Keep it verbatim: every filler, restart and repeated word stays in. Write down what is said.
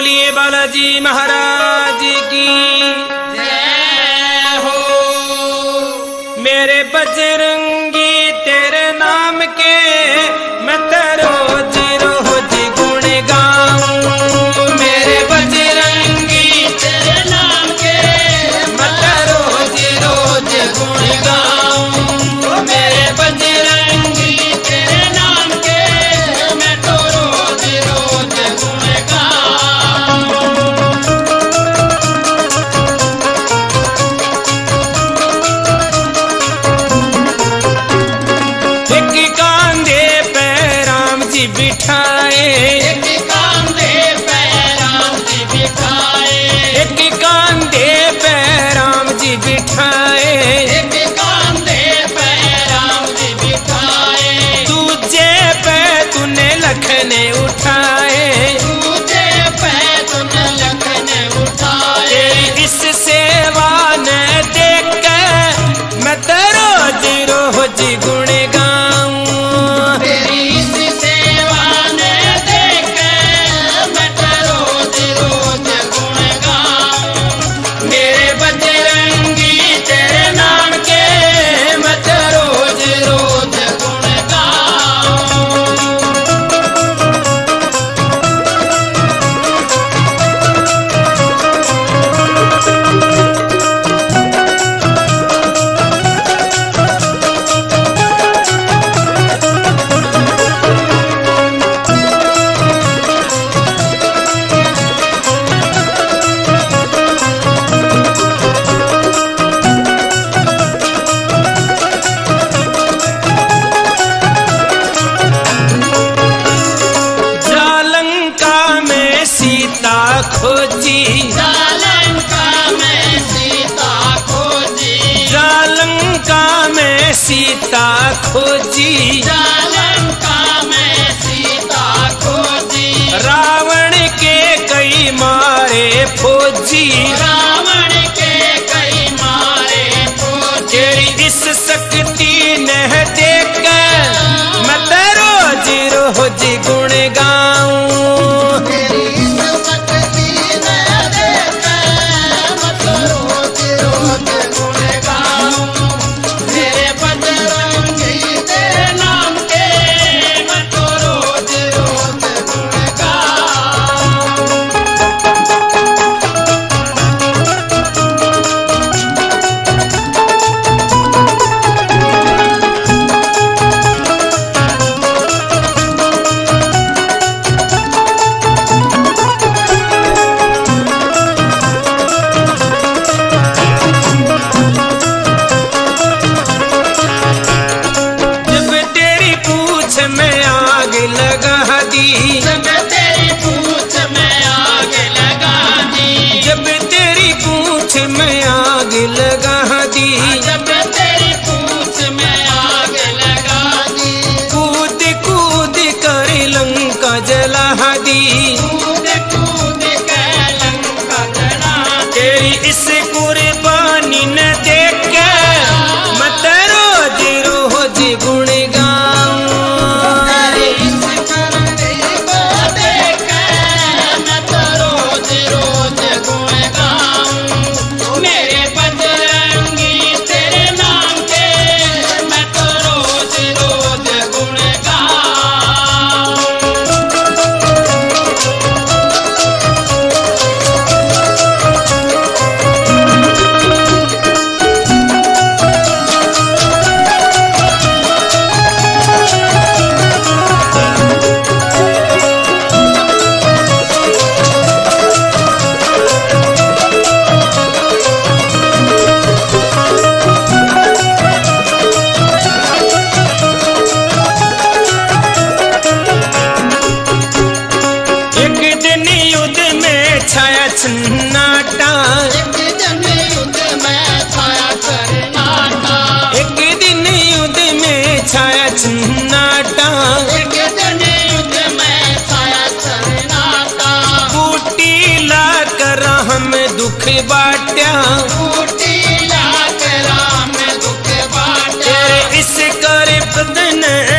बोलिए बालाजी महाराज की जय हो। मेरे बजरंगी तेरे नाम के मैं तो रोज रोज गुण गाऊं। मेरे बजरंगी तेरे नाम के मैं तो रोज रोज गुण गाऊं। मेरे बजरंगी तेरे नाम के मैं तो रोज रोज गुण गाऊं। एक कांधे पे राम जी बिठाए, एक कांधे पे राम जी बिठाए, एक कांधे पे राम जी बिठाए, एक कांधे पे राम जी बिठाए, दूजे पे तूने लखने उठाए। दूजे पे तूने लखने उठाए। तेरी इस सेवा ने देख के मैं तो रोज रोज गुण गाऊं। तेरी इस सेवा ने देख के मैं तो रोज रोज गुण गाऊं। मेरे बजरंगी तेरे नाम के मैं तो रोज रोज गुण गाऊं। जालंका में सीता खोजी, जालंका में सीता खोजी, जालंका में सीता खोजी, जालंका में सीता खोजी, रावण के कई मारे फौजी। रावण के कई मारे फौजी। तेरी इस शक्ति ने देख के मैं तो रोज रोज गुण गाऊं। तेरी इस शक्ति ने देख के मैं तो रोज रोज गुण गाऊं। मेरे बजरंगी तेरे नाम के मैं तो रोज रोज गुण गाऊं। जब तेरी पूछ में आग लगा दी, जब तेरी पूछ में आग लगा दी, जब तेरी पूछ में आग लगा दी, जब तेरी पूछ में आग लगा दी, कूद कूद कर लंका जला दी। कूद कूद के लंका जला दी। तेरी इस कुर्बानी न देख के मैं तो रोज रोज गुण गाऊं। तेरी इस करनी को देख के मैं तो रोज रोज गुण गाऊं। मेरे बजरंगी तेरे नाम के मैं तो रोज रोज गुण गाऊं। एक दिन युद्ध में छाया सन्नाटा, एक दिन युद्ध में छाया सन्नाटा, एक दिन युद्ध में छाया सन्नाटा। एक दिन युद्ध में छाया सन्नाटा। बूटी ला कर हम दुख बाट्या, बूटी ला कर राम दुख बाटा। तेरे इस कर बदन